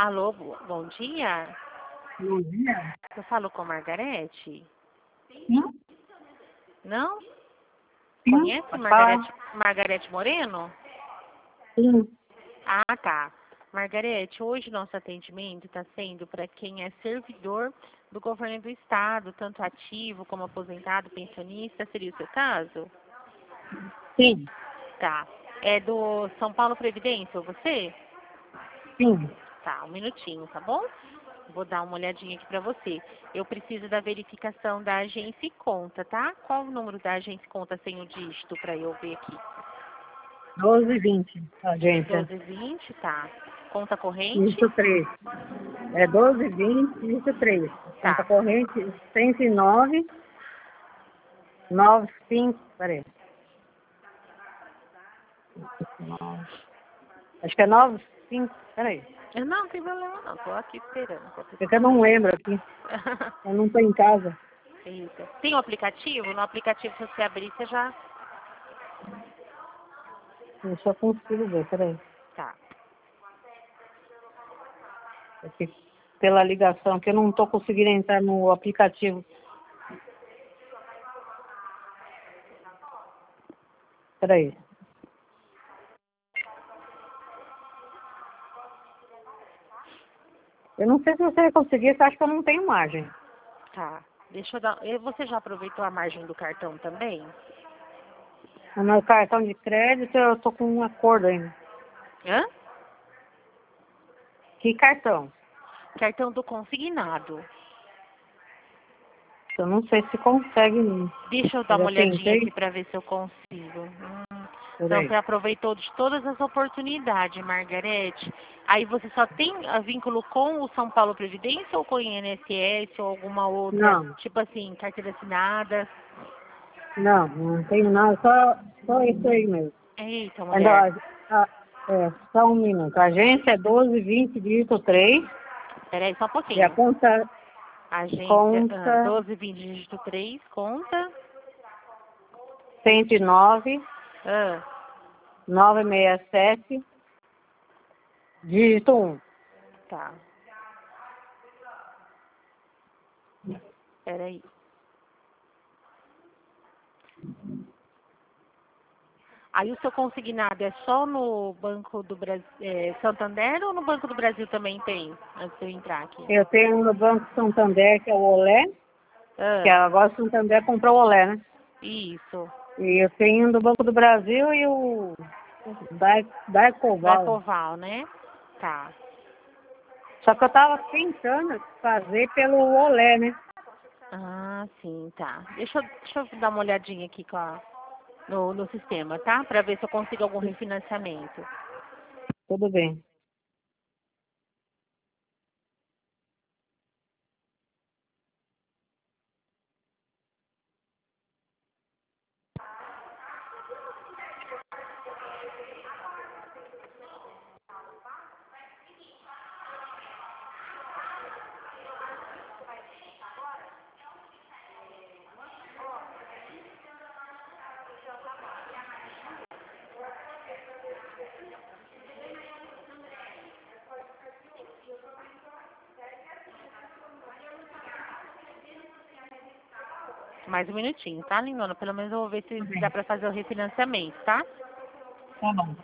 Alô, bom dia. Bom dia. Eu falo com a Margarete? Sim, Não? sim, Conhece pode falar. Margarete Moreno? Sim, Ah, tá. Margarete, hoje nosso atendimento está sendo para quem é servidor do governo do estado, tanto ativo como aposentado, pensionista. Seria o seu caso? sim, Tá. É do São Paulo Previdência, você? sim. Tá, um minutinho, tá bom? Vou dar uma olhadinha aqui para você. Eu preciso da verificação da agência e conta, tá? Qual o número da agência e conta sem o dígito para eu ver aqui? 12,20, agência. 1220, tá. Conta corrente? Isso 3. É 12,20, isso 3. Conta Tá. corrente 109, 95, peraí. 9, acho que é 95, peraí. Não tem problema não, tô aqui esperando. É que eu não lembro aqui. Eu não estou em casa. Eita. Tem o aplicativo? No aplicativo, se você abrir, você já... Eu só consigo ver, peraí. Tá. É que pela ligação, que eu não estou conseguindo entrar no aplicativo. Peraí. Eu não sei se você vai conseguir, eu acho que eu não tenho margem. Tá. Deixa eu dar... Você já aproveitou a margem do cartão também? No meu cartão de crédito eu tô com um acordo ainda. Hã? Que cartão? Cartão do consignado. Eu não sei se consegue. Deixa eu dar Eu uma já olhadinha aqui tentei. para ver se eu consigo. Então você Peraí. aproveitou de todas as oportunidades, Margarete. Aí você só tem vínculo com o São Paulo Previdência ou com o INSS ou alguma outra, Não, tipo assim, carteira assinada? não tenho nada, só isso aí mesmo. Eita, Ainda, mulher. só um minuto. A agência é 1220 dígito 3 Peraí, só um e a pouquinho. conta, Agência conta 1220 dígito 3, conta. 109 Ah, 967 dígito 1. tá. Peraí. Aí o seu consignado é só no Banco do Brasil, Santander ou no Banco do Brasil também tem, antes de eu entrar aqui? Eu tenho no Banco Santander, que é o Olé, que Ah, agora o Santander comprou o Olé, né? isso. E eu tenho do Banco do Brasil e o da Da Ecoval. Coval, né? Tá. Só que eu tava tentando fazer pelo Olé, né? Ah, sim, tá. Deixa eu dar uma olhadinha aqui no sistema, tá? Pra ver se eu consigo algum refinanciamento. Tudo bem. Mais um minutinho, tá, lindona? Pelo menos eu vou ver Tudo se dá bem. pra fazer o refinanciamento, tá? Tá bom.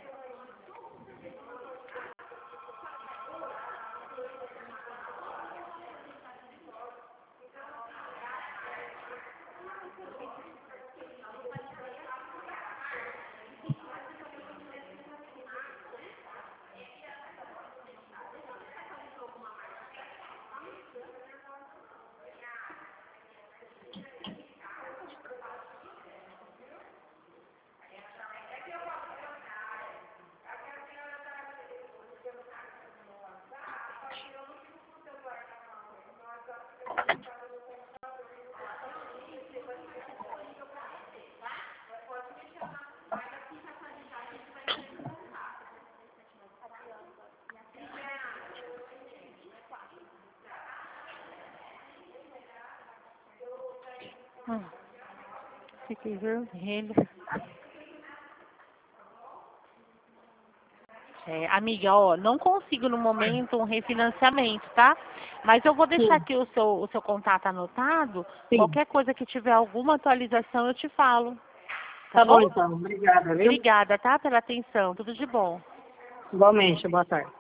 Fiquei vermelho. Amiga, ó, não consigo no momento um refinanciamento, tá? Mas eu vou deixar Sim, aqui o seu contato anotado. sim. Qualquer coisa que tiver alguma atualização, eu te falo. Tá Tá bom bom? então. Obrigada, viu? Obrigada, tá? Pela atenção. Tudo de bom. Igualmente, boa tarde.